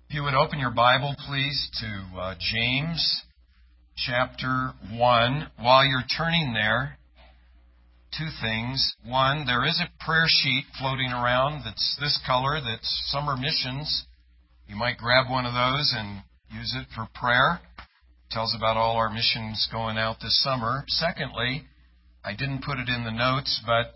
If you would open your Bible, please, to James chapter 1. While you're turning there, two things. One, there is a prayer sheet floating around that's this color, that's Summer Missions. You might grab one of those and use it for prayer. It tells about all our missions going out this summer. Secondly, I didn't put it in the notes, but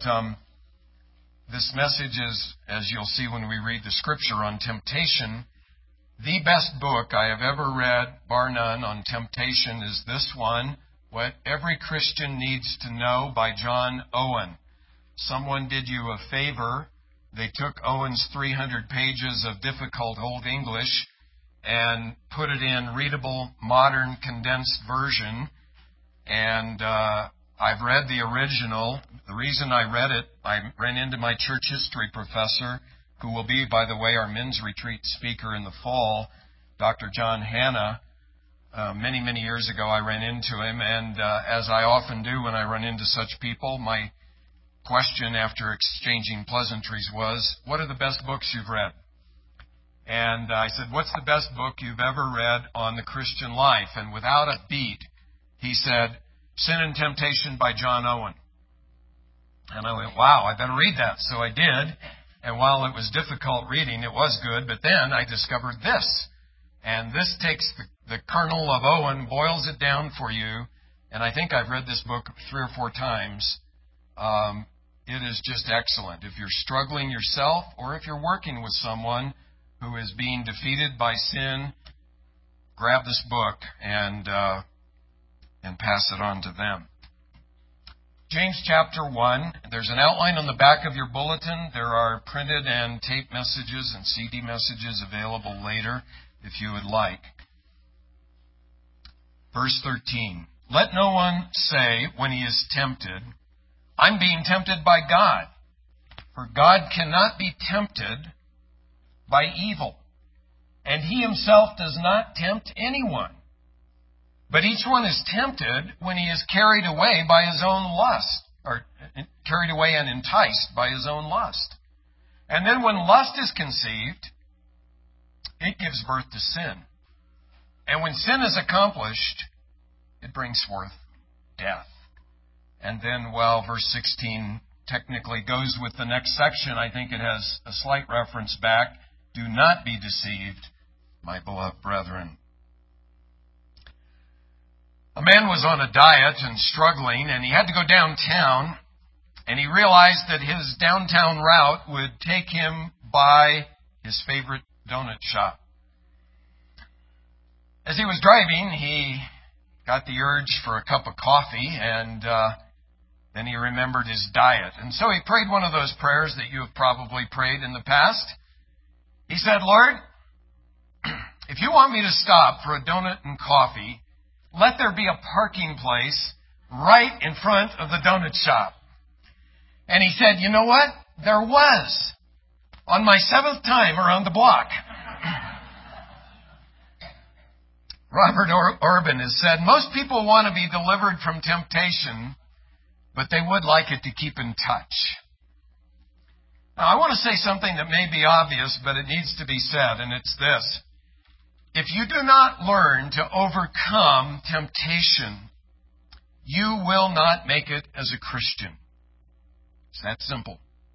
this message is, as you'll see when we read the scripture on temptation, the best book I have ever read, bar none, on temptation is this one, What Every Christian Needs to Know by John Owen. Someone did you a favor. They took Owen's 300 pages of difficult Old English and put it in readable, modern, condensed version. And I've read the original. The reason I read it, I ran into my church history professor, who will be, by the way, our men's retreat speaker in the fall, Dr. John Hanna. Many years ago, I ran into him, and as I often do when I run into such people, my question after exchanging pleasantries was, what are the best books you've read? And I said, what's the best book you've ever read on the Christian life? And without a beat, he said, Sin and Temptation by John Owen. And I went, wow, I better read that. So I did. And while it was difficult reading, it was good. But then I discovered this. And this takes the kernel of Owen, boils it down for you. And I think I've read this book 3 or 4 times. It is just excellent. If you're struggling yourself, or if you're working with someone who is being defeated by sin, grab this book and pass it on to them. James chapter 1, there's an outline on the back of your bulletin. There are printed and tape messages and CD messages available later if you would like. Verse 13, Let no one say when he is tempted, I'm being tempted by God. For God cannot be tempted by evil, and he himself does not tempt anyone. But each one is tempted when he is carried away by his own lust, or carried away and enticed by his own lust. And then when lust is conceived, it gives birth to sin. And when sin is accomplished, it brings forth death. And then, verse 16 technically goes with the next section. I think it has a slight reference back. Do not be deceived, my beloved brethren. A man was on a diet and struggling, and he had to go downtown, and he realized that his downtown route would take him by his favorite donut shop. As he was driving, he got the urge for a cup of coffee, and then he remembered his diet. And so he prayed one of those prayers that you have probably prayed in the past. He said, Lord, if you want me to stop for a donut and coffee, let there be a parking place right in front of the donut shop. And he said, you know what? There was. On my 7th time around the block. Robert Orban has said, most people want to be delivered from temptation, but they would like it to keep in touch. Now, I want to say something that may be obvious, but it needs to be said, and it's this. If you do not learn to overcome temptation, you will not make it as a Christian. It's that simple.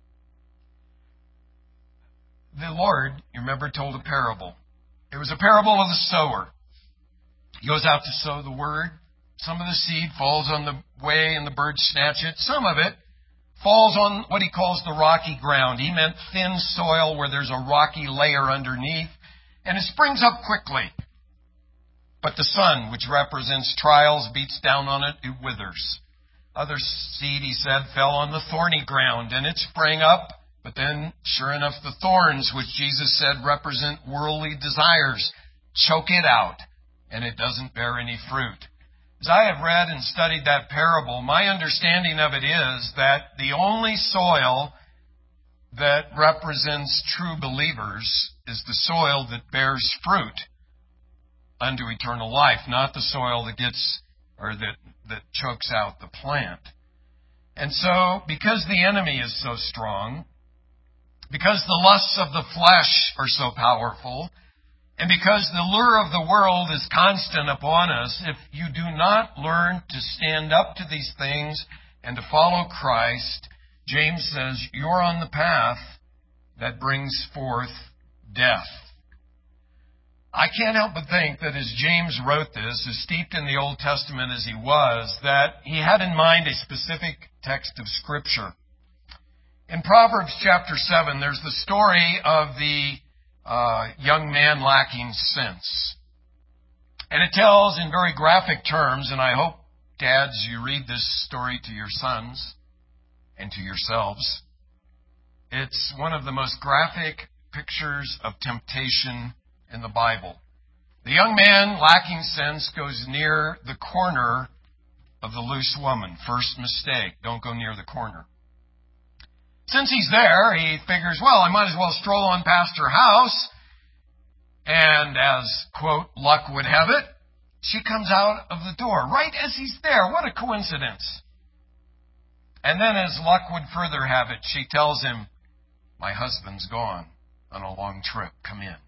The Lord, you remember, told a parable. It was a parable of the sower. He goes out to sow the word. Some of the seed falls on the way and the birds snatch it. Some of it falls on what he calls the rocky ground. He meant thin soil where there's a rocky layer underneath. And it springs up quickly. But the sun, which represents trials, beats down on it, it withers. Other seed, he said, fell on the thorny ground, and it sprang up. But then, sure enough, the thorns, which Jesus said represent worldly desires, choke it out, and it doesn't bear any fruit. As I have read and studied that parable, my understanding of it is that the only soil that represents true believers is the soil that bears fruit unto eternal life, not the soil that gets, or that chokes out the plant. And so, because the enemy is so strong, because the lusts of the flesh are so powerful, And because the lure of the world is constant upon us, if you do not learn to stand up to these things and to follow Christ, James says you're on the path that brings forth death. I can't help but think that as James wrote this, as steeped in the Old Testament as he was, that he had in mind a specific text of Scripture. In Proverbs chapter 7, there's the story of the young man lacking sense. And it tells in very graphic terms, and I hope, dads, you read this story to your sons and to yourselves. It's one of the most graphic pictures of temptation in the Bible. The young man lacking sense goes near the corner of the loose woman. First mistake, don't go near the corner. Since he's there, he figures, well, I might as well stroll on past her house. And as, quote, luck would have it, she comes out of the door right as he's there. What a coincidence. And then as luck would further have it, she tells him, my husband's gone on a long trip. Come in.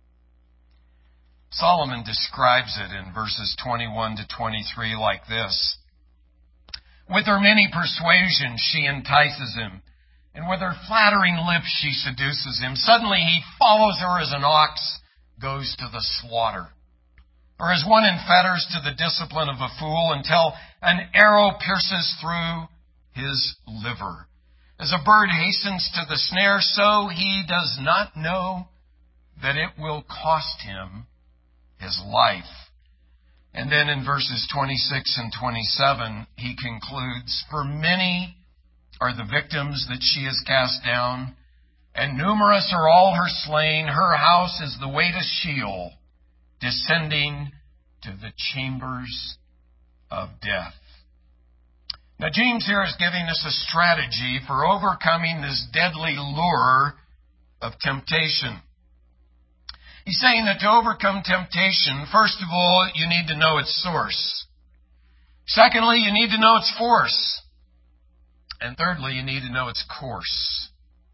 Solomon describes it in verses 21 to 23 like this. With her many persuasions she entices him, and with her flattering lips she seduces him. Suddenly he follows her as an ox goes to the slaughter, or as one in fetters to the discipline of a fool, until an arrow pierces through his liver. As a bird hastens to the snare, so he does not know that it will cost him his life. And then in verses 26 and 27, he concludes, for many are the victims that she has cast down, and numerous are all her slain. Her house is the way to Sheol, descending to the chambers of death. Now, James here is giving us a strategy for overcoming this deadly lure of temptation. He's saying that to overcome temptation, first of all, you need to know its source. Secondly, you need to know its force. And thirdly, you need to know its course.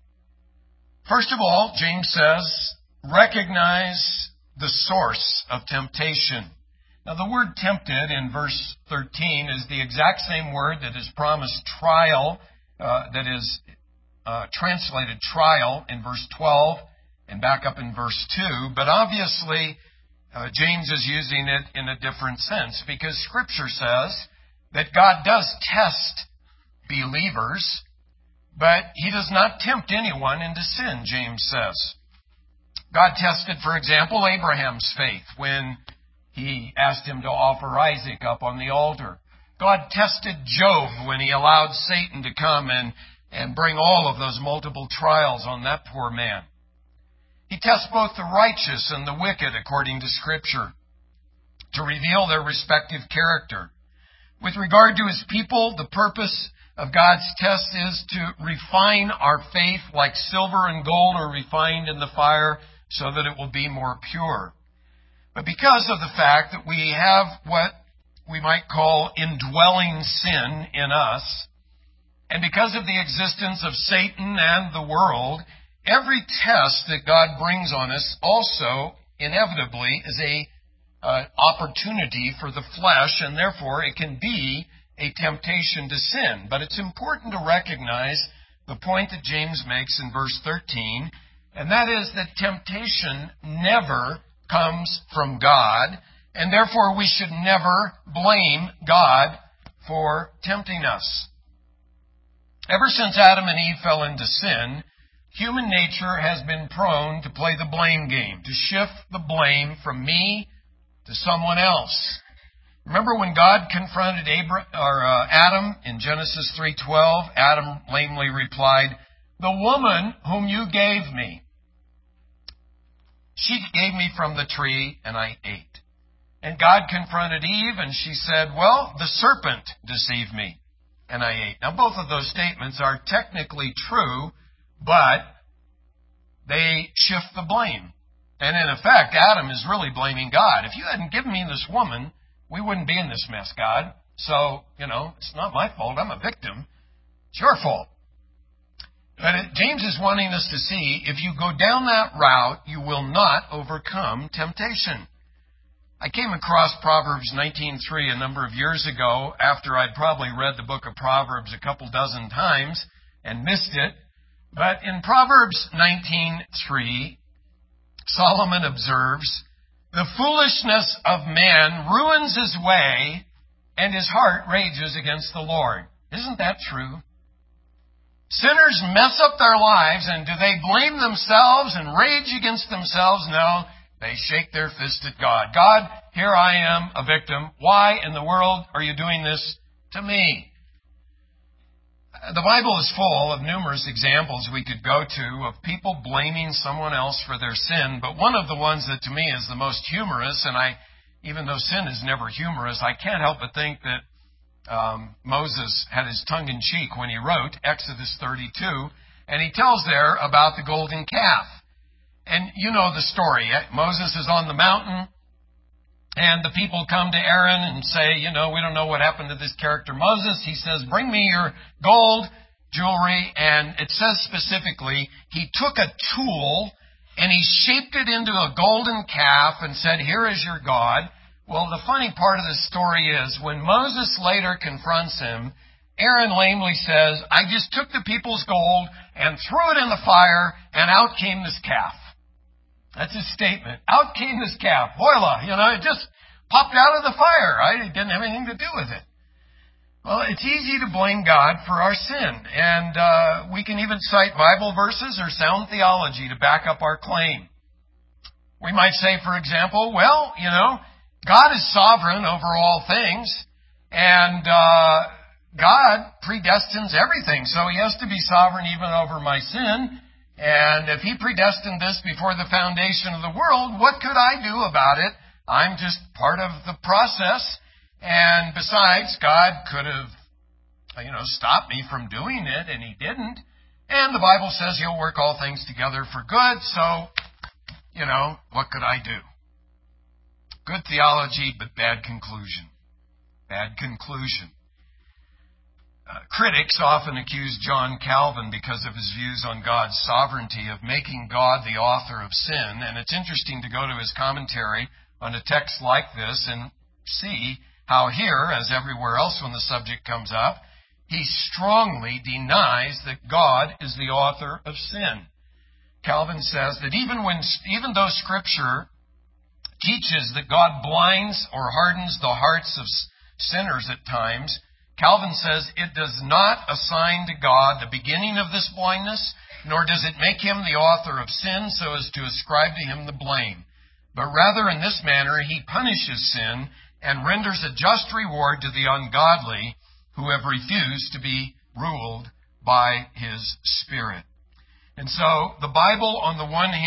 First of all, James says, recognize the source of temptation. Now, the word tempted in verse 13 is the exact same word that is promised trial, that is translated trial in verse 12 and back up in verse 2. But obviously, James is using it in a different sense because Scripture says that God does test believers, but He does not tempt anyone into sin, James says. God tested, for example, Abraham's faith when He asked him to offer Isaac up on the altar. God tested Job when He allowed Satan to come and bring all of those multiple trials on that poor man. He tests both the righteous and the wicked according to Scripture to reveal their respective character. With regard to His people, the purpose of God's test is to refine our faith like silver and gold are refined in the fire so that it will be more pure. But because of the fact that we have what we might call indwelling sin in us, and because of the existence of Satan and the world, every test that God brings on us also inevitably is an opportunity for the flesh, and therefore it can be a temptation to sin. But it's important to recognize the point that James makes in verse 13, and that is that temptation never comes from God, and therefore we should never blame God for tempting us. Ever since Adam and Eve fell into sin, human nature has been prone to play the blame game, to shift the blame from me to someone else. Remember when God confronted Adam in Genesis 3:12? Adam lamely replied, "The woman whom you gave me, she gave me from the tree and I ate." And God confronted Eve and she said, "Well, the serpent deceived me and I ate." Now both of those statements are technically true, but they shift the blame. And in effect, Adam is really blaming God. If you hadn't given me this woman, we wouldn't be in this mess, God. So, it's not my fault. I'm a victim. It's your fault. But James is wanting us to see, if you go down that route, you will not overcome temptation. I came across Proverbs 19:3 a number of years ago after I'd probably read the book of Proverbs a couple dozen times and missed it. But in Proverbs 19:3, Solomon observes, "The foolishness of man ruins his way, and his heart rages against the Lord." Isn't that true? Sinners mess up their lives, and do they blame themselves and rage against themselves? No, they shake their fist at God. God, here I am, a victim. Why in the world are you doing this to me? The Bible is full of numerous examples we could go to of people blaming someone else for their sin, but one of the ones that to me is the most humorous, and even though sin is never humorous, I can't help but think that Moses had his tongue in cheek when he wrote Exodus 32, and he tells there about the golden calf. And you know the story. Moses is on the mountain, and the people come to Aaron and say, we don't know what happened to this character Moses. He says, bring me your gold jewelry. And it says specifically, he took a tool and he shaped it into a golden calf and said, here is your God. Well, the funny part of the story is when Moses later confronts him, Aaron lamely says, I just took the people's gold and threw it in the fire, and out came this calf. That's his statement. Out came this calf. Voila, it just popped out of the fire, right? It didn't have anything to do with it. Well, it's easy to blame God for our sin, and we can even cite Bible verses or sound theology to back up our claim. We might say, for example, God is sovereign over all things, and God predestines everything, so He has to be sovereign even over my sin. And if He predestined this before the foundation of the world, what could I do about it? I'm just part of the process. And besides, God could have, stopped me from doing it, and He didn't. And the Bible says He'll work all things together for good, so, what could I do? Good theology, but bad conclusion. Bad conclusion. Critics often accuse John Calvin, because of his views on God's sovereignty, of making God the author of sin. And it's interesting to go to his commentary on a text like this and see how here, as everywhere else when the subject comes up, he strongly denies that God is the author of sin. Calvin says that even though Scripture teaches that God blinds or hardens the hearts of sinners at times, Calvin says it does not assign to God the beginning of this blindness, nor does it make Him the author of sin so as to ascribe to Him the blame. But rather in this manner He punishes sin and renders a just reward to the ungodly who have refused to be ruled by His Spirit. And so the Bible on the one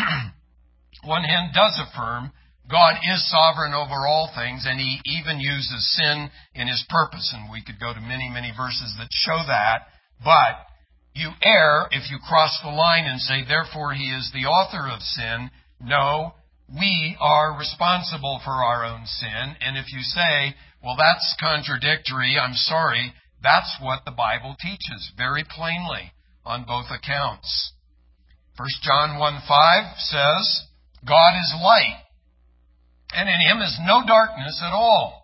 hand does affirm God is sovereign over all things, and He even uses sin in His purpose. And we could go to many, many verses that show that. But you err if you cross the line and say, therefore He is the author of sin. No, we are responsible for our own sin. And if you say, well, that's contradictory, I'm sorry, that's what the Bible teaches very plainly on both accounts. 1 John 1:5 says, God is light, and in Him is no darkness at all.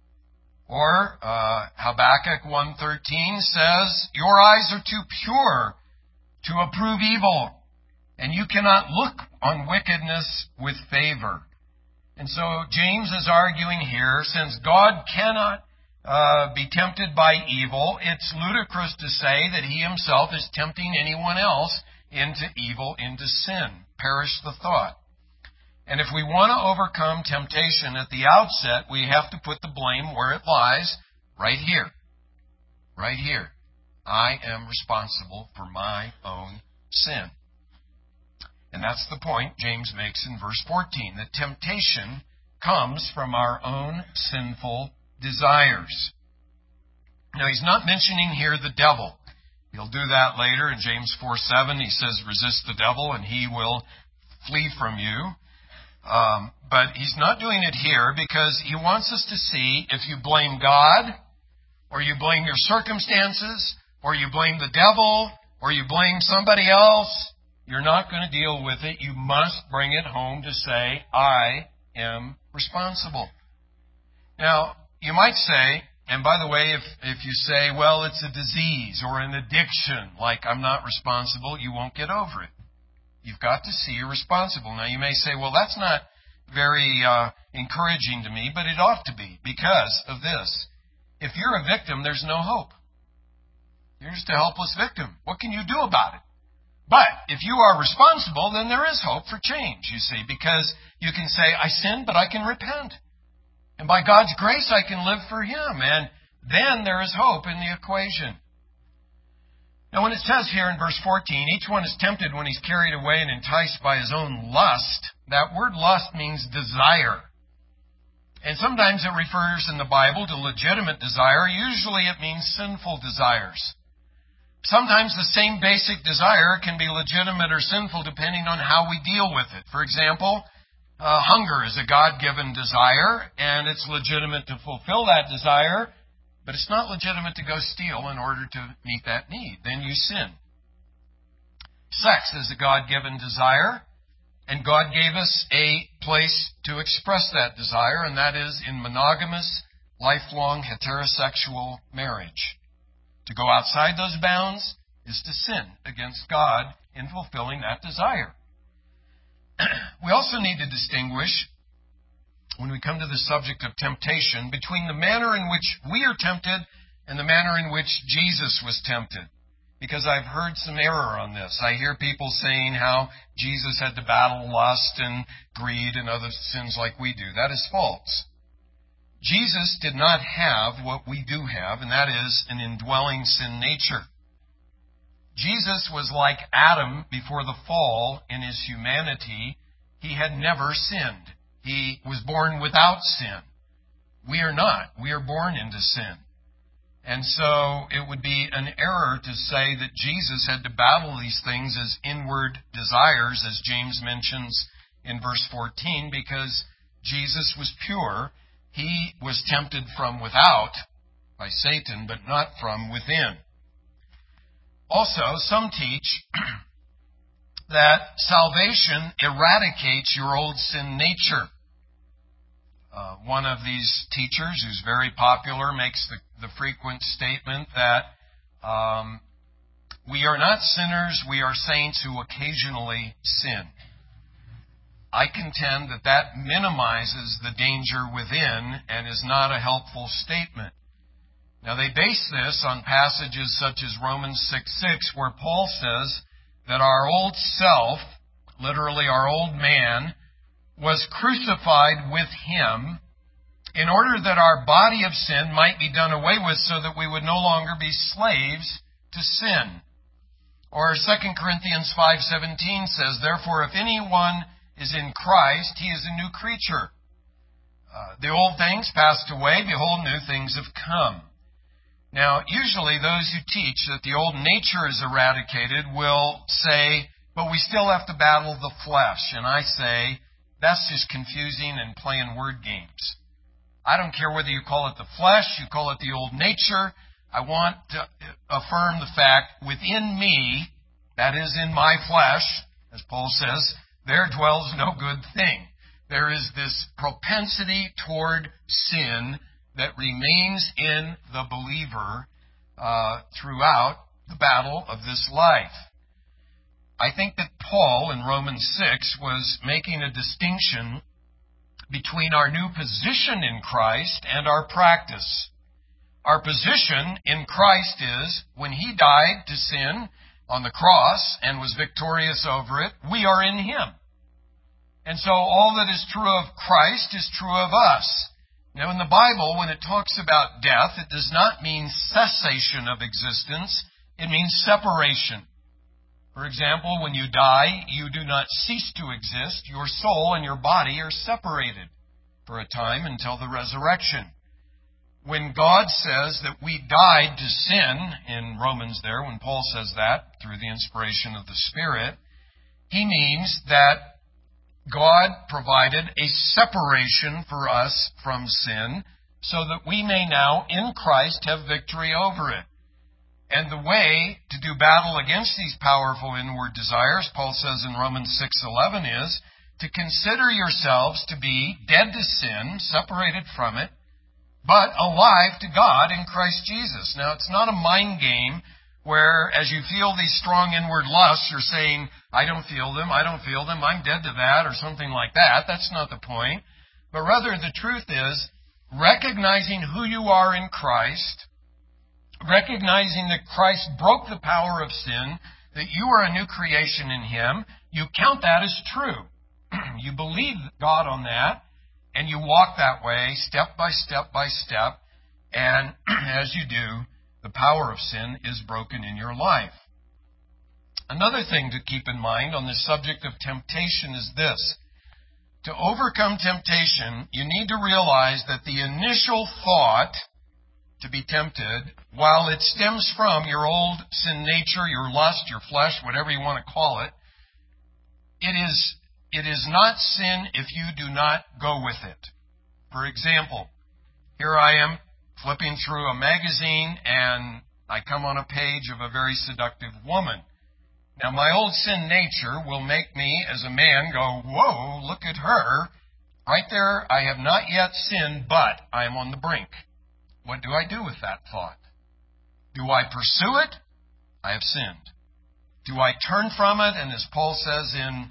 Or Habakkuk 1:13 says, your eyes are too pure to approve evil, and you cannot look on wickedness with favor. And so James is arguing here, since God cannot be tempted by evil, it's ludicrous to say that He Himself is tempting anyone else into evil, into sin. Perish the thought. And if we want to overcome temptation at the outset, we have to put the blame where it lies, right here. Right here. I am responsible for my own sin. And that's the point James makes in verse 14, that temptation comes from our own sinful desires. Now, he's not mentioning here the devil. He'll do that later in James 4:7. He says, resist the devil and he will flee from you. But he's not doing it here because he wants us to see if you blame God, or you blame your circumstances, or you blame the devil, or you blame somebody else, you're not going to deal with it. You must bring it home to say, I am responsible. Now, you might say, and by the way, if you say, well, it's a disease or an addiction, like I'm not responsible, you won't get over it. You've got to see you're responsible. Now, you may say, well, that's not very encouraging to me, but it ought to be because of this. If you're a victim, there's no hope. You're just a helpless victim. What can you do about it? But if you are responsible, then there is hope for change, you see, because you can say, I sinned, but I can repent. And by God's grace, I can live for Him. And then there is hope in the equation. Now, when it says here in verse 14, each one is tempted when he's carried away and enticed by his own lust, that word lust means desire. And sometimes it refers in the Bible to legitimate desire. Usually it means sinful desires. Sometimes the same basic desire can be legitimate or sinful depending on how we deal with it. For example, hunger is a God-given desire, and it's legitimate to fulfill that desire, but it's not legitimate to go steal in order to meet that need. Then you sin. Sex is a God-given desire, and God gave us a place to express that desire, and that is in monogamous, lifelong, heterosexual marriage. To go outside those bounds is to sin against God in fulfilling that desire. We also need to distinguish, when we come to the subject of temptation, between the manner in which we are tempted and the manner in which Jesus was tempted. Because I've heard some error on this. I hear people saying how Jesus had to battle lust and greed and other sins like we do. That is false. Jesus did not have what we do have, and that is an indwelling sin nature. Jesus was like Adam before the fall in his humanity. He had never sinned. He was born without sin. We are not. We are born into sin. And so it would be an error to say that Jesus had to battle these things as inward desires, as James mentions in verse 14, because Jesus was pure. He was tempted from without by Satan, but not from within. Also, some teach that salvation eradicates your old sin nature. One of these teachers, who's very popular, makes the frequent statement that we are not sinners, we are saints who occasionally sin. I contend that that minimizes the danger within and is not a helpful statement. Now, they base this on passages such as Romans 6:6, where Paul says that our old self, literally our old man, was crucified with Him in order that our body of sin might be done away with so that we would no longer be slaves to sin. Or 2 Corinthians 5:17 says, therefore, if anyone is in Christ, he is a new creature. The old things passed away, behold, new things have come. Now, usually those who teach that the old nature is eradicated will say, but we still have to battle the flesh. And I say, that's just confusing and playing word games. I don't care whether you call it the flesh, you call it the old nature. I want to affirm the fact within me, that is in my flesh, as Paul says, there dwells no good thing. There is this propensity toward sin that remains in the believer throughout the battle of this life. I think that Paul in Romans 6 was making a distinction between our new position in Christ and our practice. Our position in Christ is, when He died to sin on the cross and was victorious over it, we are in Him. And so all that is true of Christ is true of us. Now in the Bible, when it talks about death, it does not mean cessation of existence. It means separation. For example, when you die, you do not cease to exist. Your soul and your body are separated for a time until the resurrection. When God says that we died to sin, in Romans there, when Paul says that, through the inspiration of the Spirit, He means that God provided a separation for us from sin so that we may now, in Christ, have victory over it. And the way to do battle against these powerful inward desires, Paul says in Romans 6:11, is to consider yourselves to be dead to sin, separated from it, but alive to God in Christ Jesus. Now, it's not a mind game where, as you feel these strong inward lusts, you're saying, I don't feel them, I'm dead to that, or something like that. That's not the point. But rather, the truth is, recognizing who you are in Christ, recognizing that Christ broke the power of sin, that you are a new creation in Him, you count that as true. You believe God on that, and you walk that way, step by step by step, and as you do, the power of sin is broken in your life. Another thing to keep in mind on the subject of temptation is this. To overcome temptation, you need to realize that the initial thought to be tempted, while it stems from your old sin nature, your lust, your flesh, whatever you want to call it, it is not sin if you do not go with it. For example, here I am flipping through a magazine and I come on a page of a very seductive woman. Now, my old sin nature will make me, as a man, go, whoa, look at her. Right there, I have not yet sinned, but I am on the brink. What do I do with that thought? Do I pursue it? I have sinned. Do I turn from it? And as Paul says in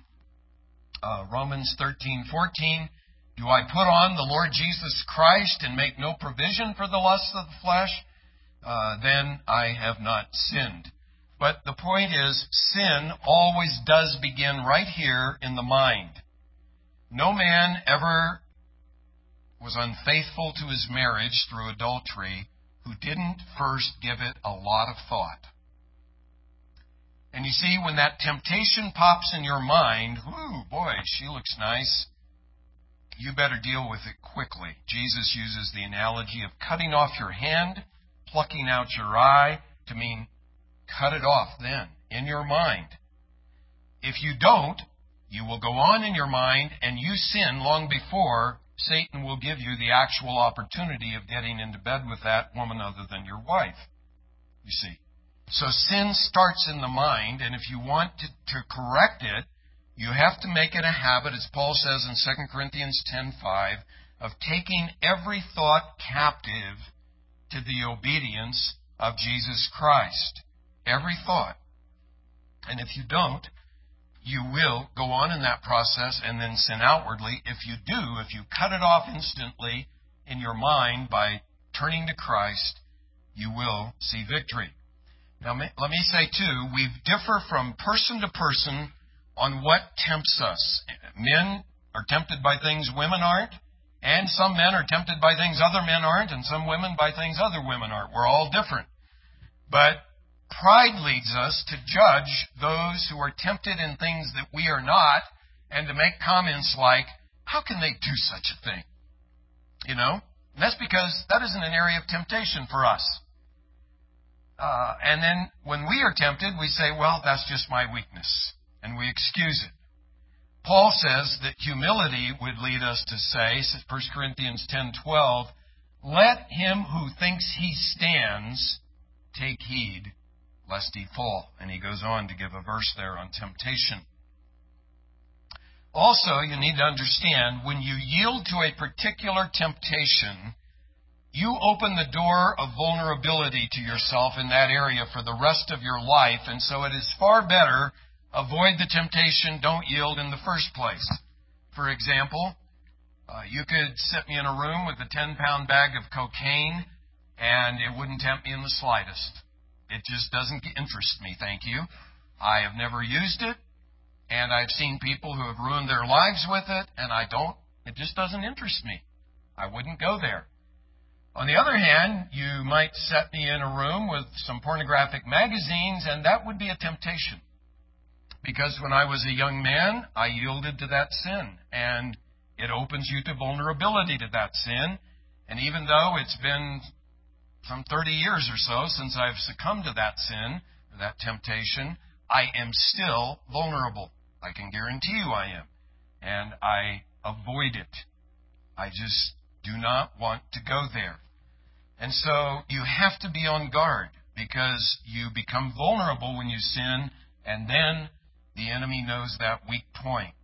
Romans 13:14, do I put on the Lord Jesus Christ and make no provision for the lusts of the flesh? Then I have not sinned. But the point is, sin always does begin right here in the mind. No man ever was unfaithful to his marriage through adultery who didn't first give it a lot of thought. And you see, when that temptation pops in your mind, ooh, boy, she looks nice, you better deal with it quickly. Jesus uses the analogy of cutting off your hand, plucking out your eye, to mean cut it off then, in your mind. If you don't, you will go on in your mind and you sin long before Satan will give you the actual opportunity of getting into bed with that woman other than your wife. You see. So sin starts in the mind, and if you want to correct it, you have to make it a habit, as Paul says in 2 Corinthians 10:5, of taking every thought captive to the obedience of Jesus Christ. Every thought. And if you don't, you will go on in that process and then sin outwardly. If you do, if you cut it off instantly in your mind by turning to Christ, you will see victory. Now, let me say, too, we differ from person to person on what tempts us. Men are tempted by things women aren't, and some men are tempted by things other men aren't, and some women by things other women aren't. We're all different. But pride leads us to judge those who are tempted in things that we are not, and to make comments like, how can they do such a thing? You know? And that's because that isn't an area of temptation for us. And then when we are tempted, we say, well, that's just my weakness. And we excuse it. Paul says that humility would lead us to say, 1 Corinthians 10:12, let him who thinks he stands take heed lest he fall. And he goes on to give a verse there on temptation. Also, you need to understand, when you yield to a particular temptation, you open the door of vulnerability to yourself in that area for the rest of your life. And so it is far better, avoid the temptation, don't yield in the first place. For example, you could sit me in a room with a 10-pound bag of cocaine, and it wouldn't tempt me in the slightest. It just doesn't interest me, thank you. I have never used it, and I've seen people who have ruined their lives with it, and it just doesn't interest me. I wouldn't go there. On the other hand, you might set me in a room with some pornographic magazines, and that would be a temptation. Because when I was a young man, I yielded to that sin, and it opens you to vulnerability to that sin. And even though it's been some 30 years or so since I've succumbed to that sin, or that temptation, I am still vulnerable. I can guarantee you I am. And I avoid it. I just do not want to go there. And so you have to be on guard. because you become vulnerable when you sin, and then the enemy knows that weak point.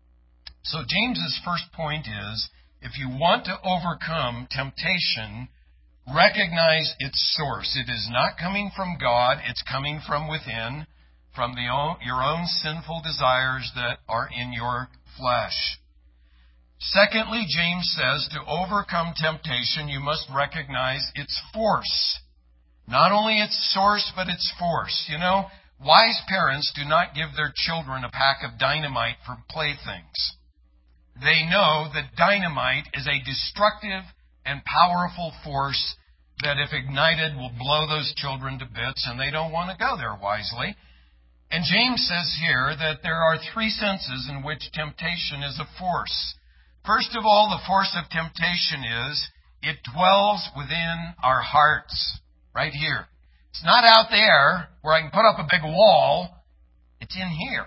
So James's first point is, if you want to overcome temptation, recognize its source. It is not coming from God, it's coming from within, from your own sinful desires that are in your flesh. Secondly, James says, to overcome temptation, you must recognize its force. Not only its source, but its force. You know, wise parents do not give their children a pack of dynamite for playthings. They know that dynamite is a destructive and powerful force that, if ignited, will blow those children to bits, and they don't want to go there wisely. And James says here that there are three senses in which temptation is a force. First of all, the force of temptation is it dwells within our hearts, right here. It's not out there where I can put up a big wall. It's in here.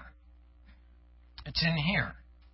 It's in here.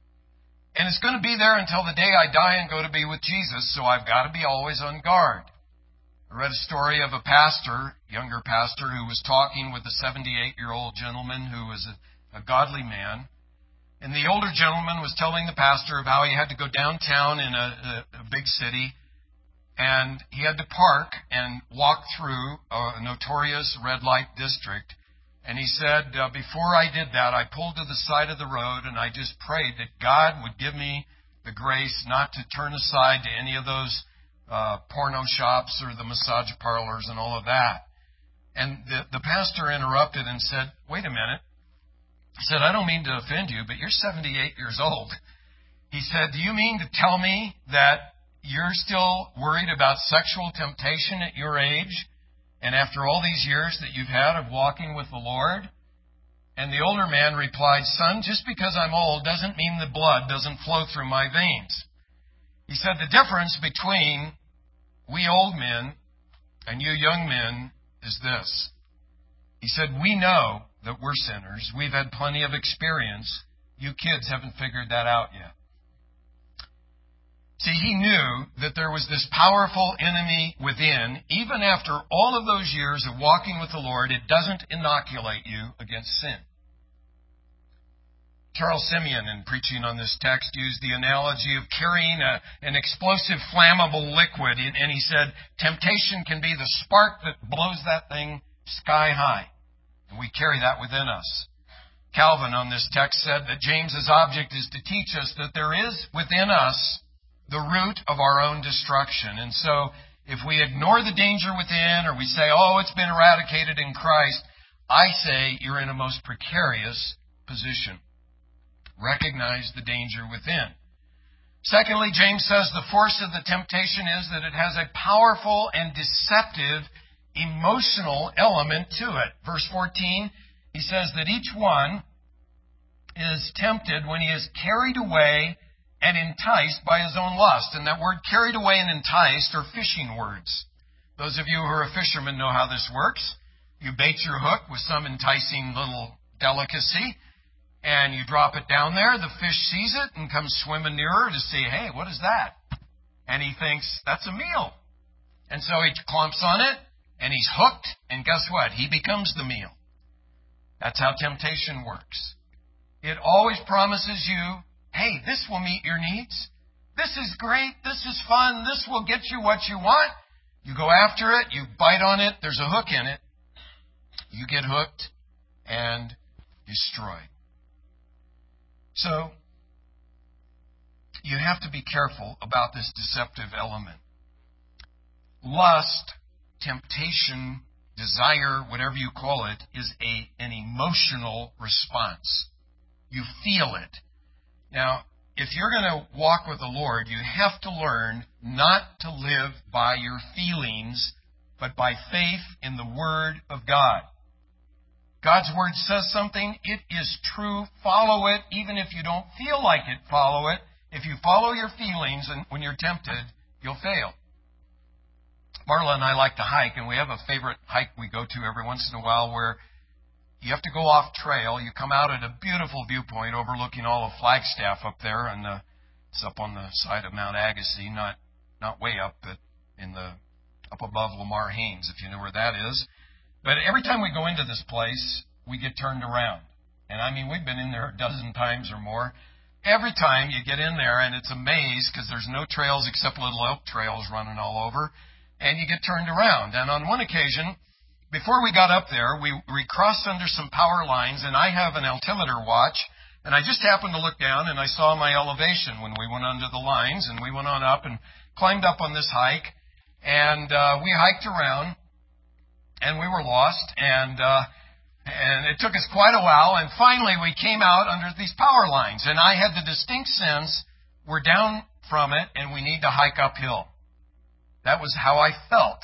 And it's going to be there until the day I die and go to be with Jesus, so I've got to be always on guard. I read a story of a pastor, younger pastor, who was talking with a 78-year-old gentleman who was a godly man. And the older gentleman was telling the pastor of how he had to go downtown in a big city, and he had to park and walk through a notorious red light district. And he said, before I did that, I pulled to the side of the road and I just prayed that God would give me the grace not to turn aside to any of those porno shops or the massage parlors and all of that. And the pastor interrupted and said, wait a minute. He said, I don't mean to offend you, but you're 78 years old. He said, do you mean to tell me that you're still worried about sexual temptation at your age? And after all these years that you've had of walking with the Lord? And the older man replied, son, just because I'm old doesn't mean the blood doesn't flow through my veins. He said, the difference between we old men and you young men is this. He said, we know that we're sinners. We've had plenty of experience. You kids haven't figured that out yet. See, he knew that there was this powerful enemy within. Even after all of those years of walking with the Lord, it doesn't inoculate you against sin. Charles Simeon, in preaching on this text, used the analogy of carrying an explosive, flammable liquid. And he said, temptation can be the spark that blows that thing sky high. And we carry that within us. Calvin, on this text, said that James's object is to teach us that there is within us the root of our own destruction. And so, if we ignore the danger within, or we say, oh, it's been eradicated in Christ, I say you're in a most precarious position. Recognize the danger within. Secondly, James says the force of the temptation is that it has a powerful and deceptive emotional element to it. Verse 14, he says that each one is tempted when he is carried away and enticed by his own lust. And that word carried away and enticed are fishing words. Those of you who are fishermen know how this works. You bait your hook with some enticing little delicacy, and you drop it down there. The fish sees it and comes swimming nearer to see, hey, what is that? And he thinks, that's a meal. And so he clumps on it, and he's hooked, and guess what? He becomes the meal. That's how temptation works. It always promises you, hey, this will meet your needs. This is great. This is fun. This will get you what you want. You go after it. You bite on it. There's a hook in it. You get hooked and destroyed. So, you have to be careful about this deceptive element. Lust, temptation, desire, whatever you call it, is an emotional response. You feel it. Now, if you're going to walk with the Lord, you have to learn not to live by your feelings, but by faith in the Word of God. God's Word says something, it is true, follow it, even if you don't feel like it, follow it. If you follow your feelings and when you're tempted, you'll fail. Marla and I like to hike, and we have a favorite hike we go to every once in a while where you have to go off trail. You come out at a beautiful viewpoint overlooking all of Flagstaff up there, and it's up on the side of Mount Agassiz, not way up, but up above Lamar Haines, if you know where that is. But every time we go into this place, we get turned around. And I mean, we've been in there a dozen times or more. Every time you get in there, and it's a maze because there's no trails except little oak trails running all over, and you get turned around. And on one occasion, before we got up there, we crossed under some power lines, and I have an altimeter watch, and I just happened to look down, and I saw my elevation when we went under the lines, and we went on up and climbed up on this hike, and we hiked around, and we were lost, and it took us quite a while, and finally we came out under these power lines, and I had the distinct sense we're down from it, and we need to hike uphill. That was how I felt.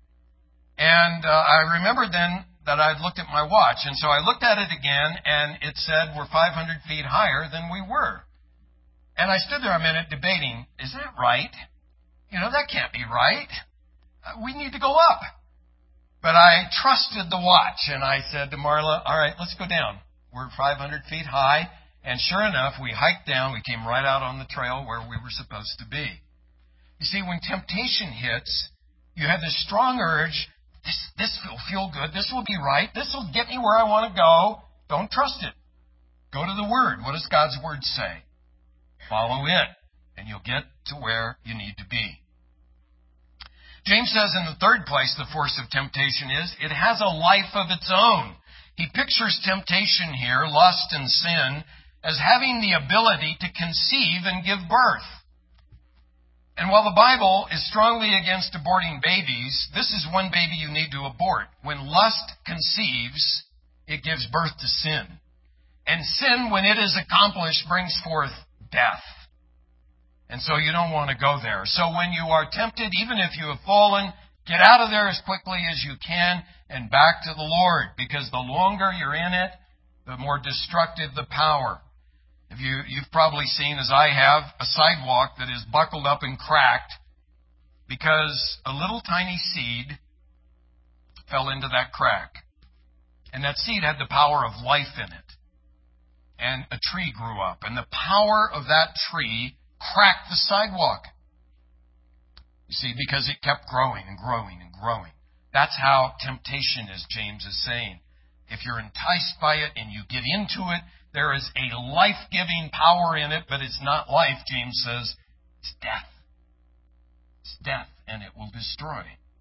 And I remembered then that I'd looked at my watch, and so I looked at it again, and it said we're 500 feet higher than we were. And I stood there a minute debating, is that right? You know, that can't be right. We need to go up. But I trusted the watch, and I said to Marla, all right, let's go down. We're 500 feet high, and sure enough, we hiked down. We came right out on the trail where we were supposed to be. You see, when temptation hits, you have this strong urge, this will feel good, this will be right, this will get me where I want to go. Don't trust it. Go to the Word. What does God's Word say? Follow it, and you'll get to where you need to be. James says in the third place the force of temptation is, it has a life of its own. He pictures temptation here, lust and sin, as having the ability to conceive and give birth. And while the Bible is strongly against aborting babies, this is one baby you need to abort. When lust conceives, it gives birth to sin. And sin, when it is accomplished, brings forth death. And so you don't want to go there. So when you are tempted, even if you have fallen, get out of there as quickly as you can and back to the Lord. Because the longer you're in it, the more destructive the power. If you've probably seen, as I have, a sidewalk that is buckled up and cracked because a little tiny seed fell into that crack. And that seed had the power of life in it. And a tree grew up. And the power of that tree cracked the sidewalk. You see, because it kept growing and growing and growing. That's how temptation is, James is saying. If you're enticed by it and you get into it, there is a life-giving power in it, but it's not life, James says. It's death. It's death, and it will destroy.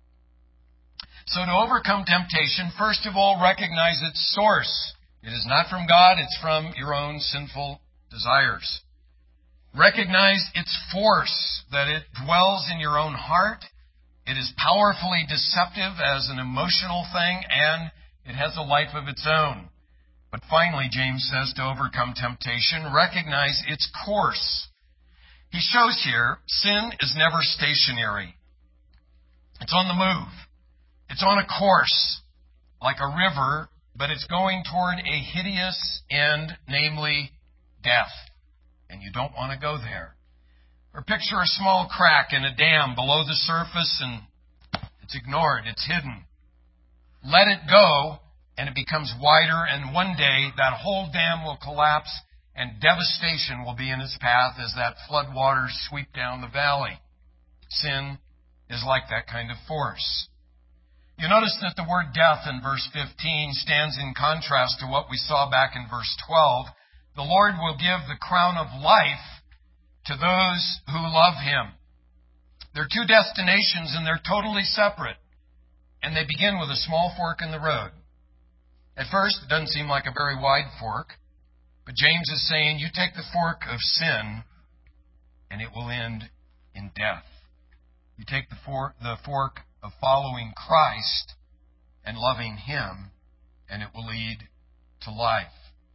So to overcome temptation, first of all, recognize its source. It is not from God, it's from your own sinful desires. Recognize its force, that it dwells in your own heart. It is powerfully deceptive as an emotional thing, and it has a life of its own. But finally, James says, to overcome temptation, recognize its course. He shows here, sin is never stationary. It's on the move. It's on a course, like a river, but it's going toward a hideous end, namely death. And you don't want to go there. Or picture a small crack in a dam below the surface and it's ignored, it's hidden. Let it go and it becomes wider, and one day that whole dam will collapse and devastation will be in its path as that flood waters sweep down the valley. Sin is like that kind of force. You notice that the word death in verse 15 stands in contrast to what we saw back in verse 12. The Lord will give the crown of life to those who love Him. There are two destinations and they're totally separate. And they begin with a small fork in the road. At first, it doesn't seem like a very wide fork. But James is saying, you take the fork of sin and it will end in death. You take the fork of following Christ and loving Him and it will lead to life.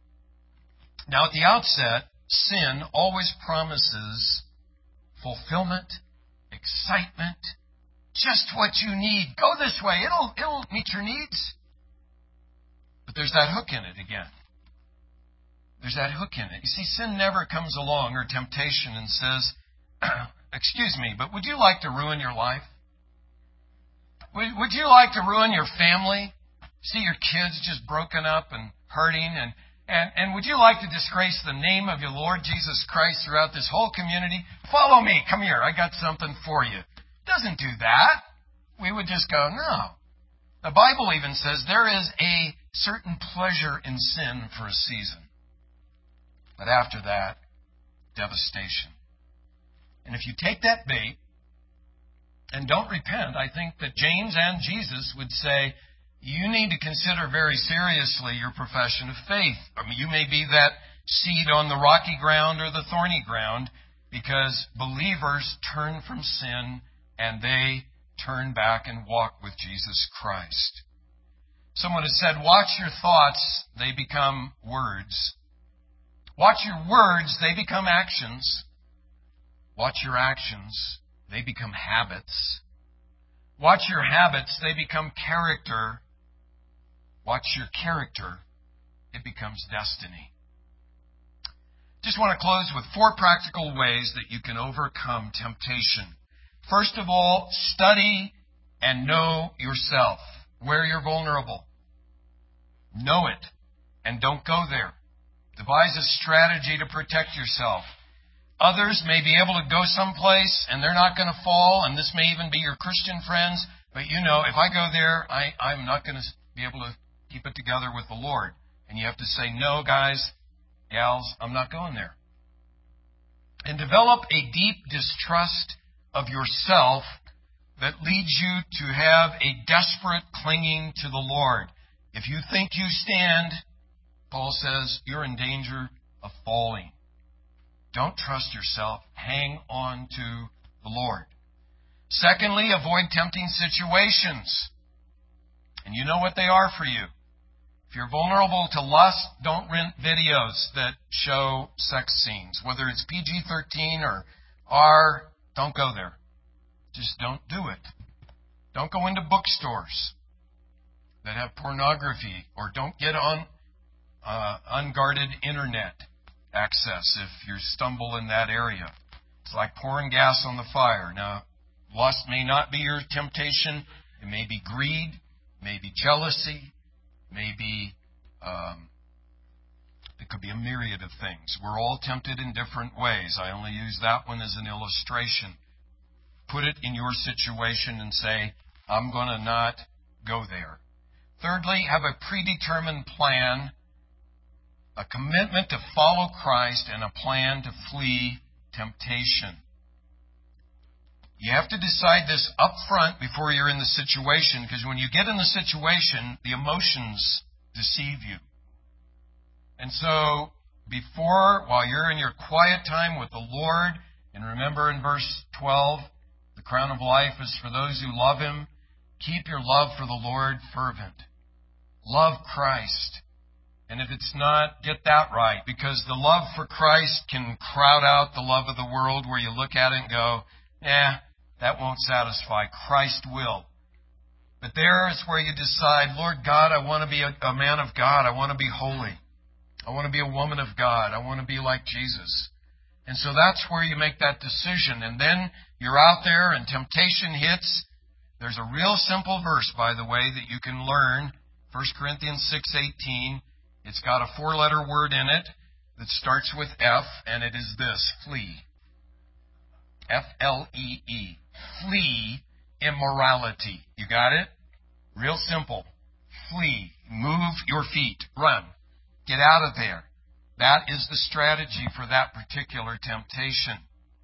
Now, at the outset, sin always promises fulfillment, excitement, just what you need. Go this way. It'll meet your needs. But there's that hook in it again. There's that hook in it. You see, sin never comes along, or temptation, and says, excuse me, but would you like to ruin your life? Would you like to ruin your family? See your kids just broken up and hurting, and would you like to disgrace the name of your Lord Jesus Christ throughout this whole community? Follow me. Come here. I got something for you. It doesn't do that. We would just go, no. The Bible even says there is a certain pleasure in sin for a season. But after that, devastation. And if you take that bait and don't repent, I think that James and Jesus would say, you need to consider very seriously your profession of faith. I mean, you may be that seed on the rocky ground or the thorny ground, because believers turn from sin and they turn back and walk with Jesus Christ. Someone has said, watch your thoughts, they become words. Watch your words, they become actions. Watch your actions, they become habits. Watch your habits, they become character. Watch your character, it becomes destiny. Just want to close with 4 practical ways that you can overcome temptation. First of all, study and know yourself, where you're vulnerable. Know it and don't go there. Devise a strategy to protect yourself. Others may be able to go someplace and they're not going to fall, and this may even be your Christian friends, but you know, if I go there, I'm not going to be able to keep it together with the Lord. And you have to say, no, guys, gals, I'm not going there. And develop a deep distrust of yourself that leads you to have a desperate clinging to the Lord. If you think you stand, Paul says, you're in danger of falling. Don't trust yourself. Hang on to the Lord. Secondly, avoid tempting situations. And you know what they are for you. If you're vulnerable to lust, don't rent videos that show sex scenes. Whether it's PG-13 or R, don't go there. Just don't do it. Don't go into bookstores that have pornography, or don't get on unguarded internet access if you stumble in that area. It's like pouring gas on the fire. Now, lust may not be your temptation. It may be greed, may be jealousy, maybe it could be a myriad of things. We're all tempted in different ways. I only use that one as an illustration. Put it in your situation and say, I'm going to not go there. Thirdly, have a predetermined plan, a commitment to follow Christ, and a plan to flee temptation. You have to decide this up front before you're in the situation, because when you get in the situation, the emotions deceive you. And so, while you're in your quiet time with the Lord, and remember in verse 12, the crown of life is for those who love Him. Keep your love for the Lord fervent. Love Christ. And if it's not, get that right, because the love for Christ can crowd out the love of the world, where you look at it and go, that won't satisfy. Christ will. But there is where you decide, Lord God, I want to be a man of God. I want to be holy. I want to be a woman of God. I want to be like Jesus. And so that's where you make that decision. And then you're out there and temptation hits. There's a real simple verse, by the way, that you can learn. 1 Corinthians 6:18. It's got a 4-letter word in it that starts with F, and it is this: flee. F-L-E-E. Flee immorality. You got it? Real simple. Flee. Move your feet. Run. Get out of there. That is the strategy for that particular temptation.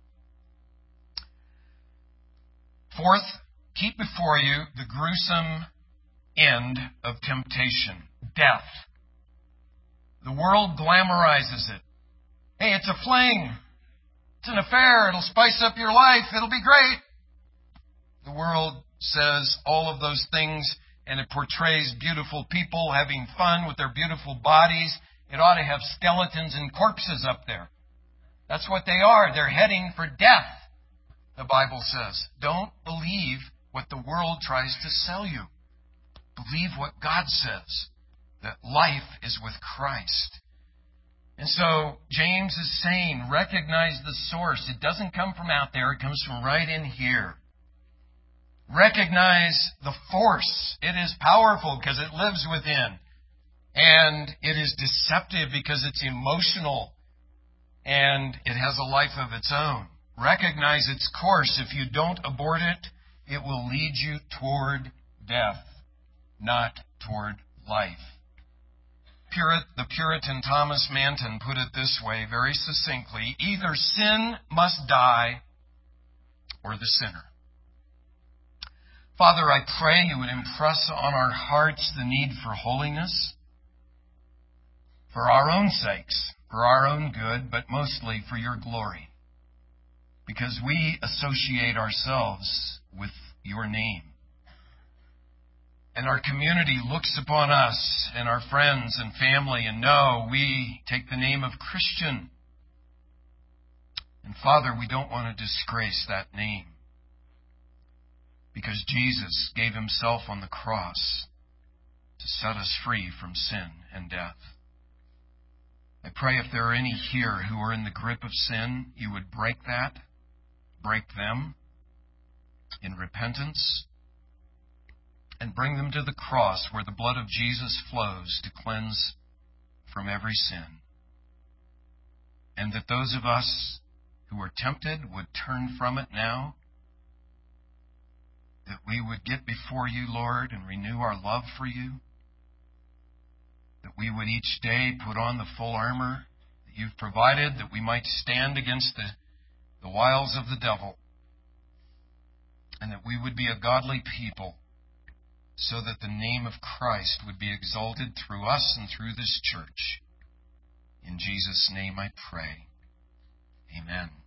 Fourth, keep before you the gruesome end of temptation. Death. The world glamorizes it. Hey, it's a fling. It's an affair. It'll spice up your life. It'll be great. The world says all of those things, and it portrays beautiful people having fun with their beautiful bodies. It ought to have skeletons and corpses up there. That's what they are. They're heading for death, the Bible says. Don't believe what the world tries to sell you. Believe what God says, that life is with Christ. And so James is saying, recognize the source. It doesn't come from out there. It comes from right in here. Recognize the force. It is powerful because it lives within. And it is deceptive because it's emotional. And it has a life of its own. Recognize its course. If you don't abort it, it will lead you toward death. not toward life. The Puritan Thomas Manton put it this way very succinctly: either sin must die or the sinner. Father, I pray you would impress on our hearts the need for holiness, for our own sakes, for our own good, but mostly for your glory, because we associate ourselves with your name. And our community looks upon us and our friends and family and know we take the name of Christian. And Father, we don't want to disgrace that name, because Jesus gave himself on the cross to set us free from sin and death. I pray if there are any here who are in the grip of sin, you would break them in repentance, and bring them to the cross where the blood of Jesus flows to cleanse from every sin. And that those of us who are tempted would turn from it now, that we would get before you, Lord, and renew our love for you, that we would each day put on the full armor that you've provided, that we might stand against the wiles of the devil, and that we would be a godly people, so that the name of Christ would be exalted through us and through this church. In Jesus' name I pray. Amen.